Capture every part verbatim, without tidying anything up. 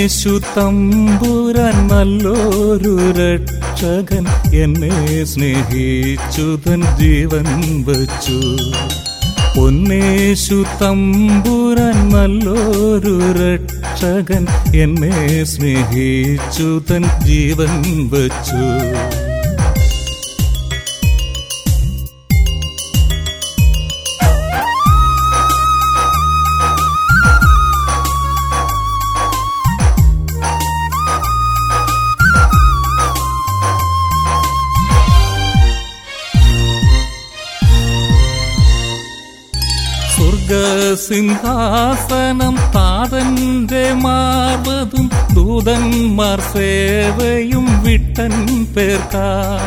പൊന്നേശു തമ്പുരാൻ നല്ലൊരു രക്ഷകൻ, എന്നെ സ്നേഹിച്ചു തൻ ജീവൻ വച്ചു. പൊന്നേശു തമ്പുരാൻ നല്ലൊരു രക്ഷകൻ, എന്നെ സ്നേഹിച്ചു തൻ ജീവൻ വച്ചു. സ്വർഗസിംഹാസനം താതന്റെ മാർവതും ദൂതന്മാർ സേവയും വിട്ടൻ പേർക്കാ.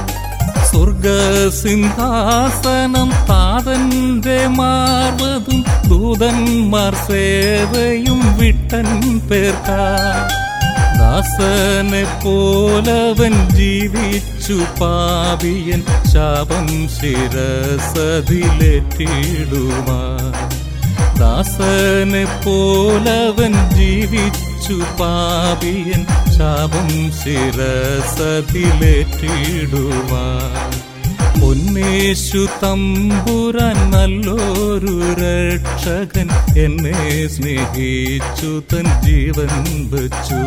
സ്വർഗസിംഹാസനം താതന്റെ മാർവതും ദൂതന്മാർ സേവയും വിട്ടൻ പേർക്കാ. ദാസനെ പോലവൻ ജീവിച്ചു പാപിയൻ ശാപം ശിരസതിലേറ്റിടുവാൻ. ദാസനെ പോലവൻ ജീവിച്ചു പാപിയൻ ശാപം ശിരസതിലേറ്റിടുവാൻ. പൊന്നേശു തമ്പുരാൻ നല്ലൊരു രക്ഷകൻ, എന്നെ സ്നേഹിച്ചു തൻ ജീവൻ വച്ചു.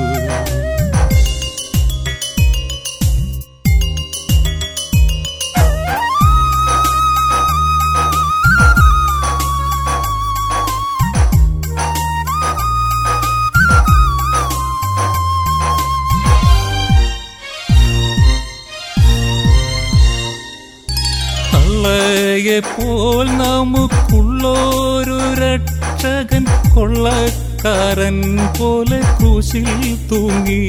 പ്പോൾ നമുക്കുള്ളൊരു രക്ഷകൻ, കൊള്ളക്കാരൻ പോലെ ക്രൂശിൽ തൂങ്ങി.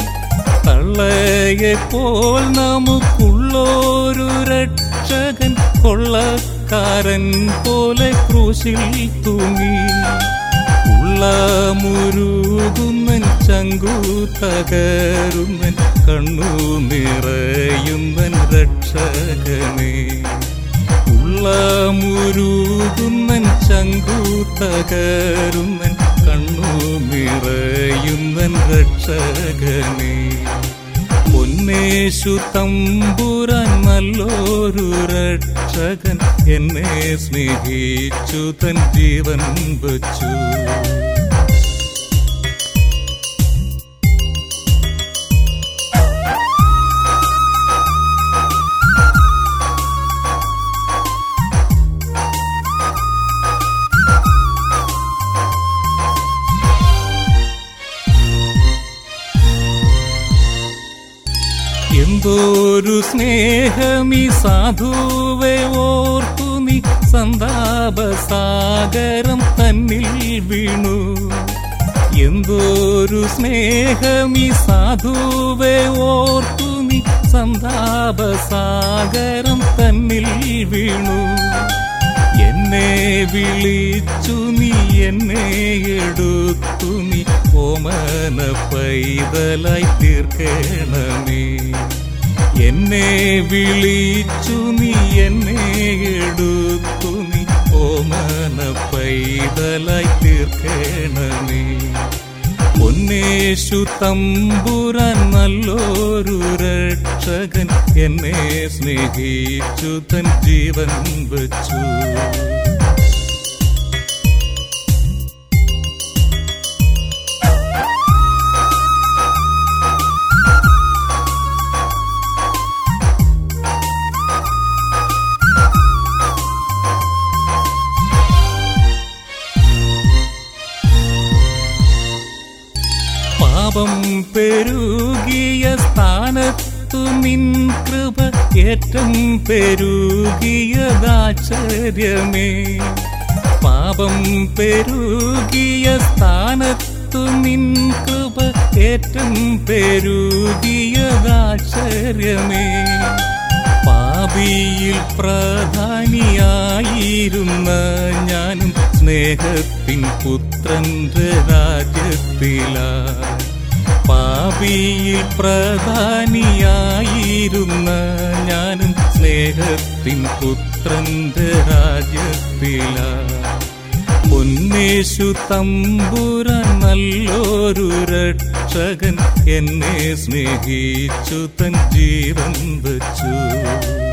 തള്ളയെപ്പോൾ നമുക്കുള്ളൊരു രക്ഷകൻ, കൊള്ളക്കാരൻ പോലെ ക്രൂശിൽ തൂങ്ങി. ഉള്ള മുരുകുന്നൻ ചങ്കു തകരുന്നൻ, കണ്ണു നിറയുന്നൻ രക്ഷകനേ. ഉള്ള മുരുകുന്നൻ ചങ്കു തകരുന്നൻ, കണ്ണു നിറയുന്നൻ രക്ഷകനേ. പൊന്നേശു തമ്പുരാൻ നല്ലൊരു രക്ഷകൻ, എന്നെ സ്നേഹിച്ചു തൻ ജീവൻ വച്ചു. എന്തൊരു സ്നേഹമീ സാധുവെ ഓർത്തു നീ സന്താപസാഗരം തന്നിൽ വീണു. എന്തൊരു സ്നേഹമീ സാധുവെ ഓർത്തു നീ സന്താപസാഗരം തന്നിൽ വീണു. എന്നെ വിളിച്ചു നീ എന്നെ എടുത്തു നീ ഓമന പൈതലായി തീർക്കണമേ. എന്നെ വിളിച്ചു നീ എന്നെ എടുത്തു നീ ഓമന പൈതലായി തീർക്കണമേ. പൊന്നേശു തമ്പുരാൻ നല്ലൊരു രക്ഷകൻ, എന്നെ സ്നേഹിച്ചു തൻ ജീവൻ വച്ചു. പാപം പെരുകിയ സ്ഥാനത്തു നിൻ കൃപ ഏറ്റം പെരുകിയതാശ്ചര്യമേ. പാപം പെരുകിയ സ്ഥാനത്തു നിൻ കൃപ ഏറ്റം പെരുകിയതാശ്ചര്യമേ. പാപിയിൽ പ്രധാനിയായിരുന്ന ഞാനും സ്നേഹത്തിൻ പുത്രന്റെ രാജ്യത്തിലായി. പാപിയിൽ പ്രധാനിയായിരുന്ന ഞാനും സ്നേഹത്തിൻ പുത്രന്റെ രാജ്യത്തിലായി. പൊന്നേശു തമ്പുരാൻ നല്ലൊരു രക്ഷ രക്ഷകൻ എന്നെ സ്നേഹിച്ചു തൻ ജീവൻ വച്ചു.